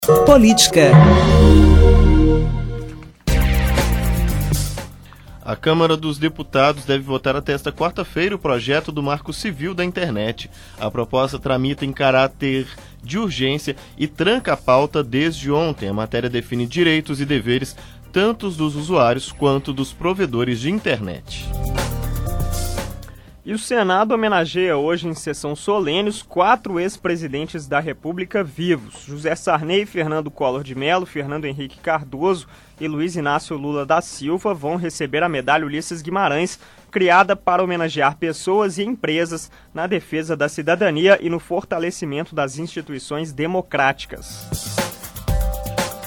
Política. A Câmara dos Deputados deve votar até esta quarta-feira o projeto do Marco Civil da Internet. A proposta tramita em caráter de urgência e tranca a pauta desde ontem. A matéria define direitos e deveres tanto dos usuários quanto dos provedores de internet. E o Senado homenageia hoje, em sessão solene, os 4 ex-presidentes da República vivos. José Sarney, Fernando Collor de Mello, Fernando Henrique Cardoso e Luiz Inácio Lula da Silva vão receber a medalha Ulisses Guimarães, criada para homenagear pessoas e empresas na defesa da cidadania e no fortalecimento das instituições democráticas.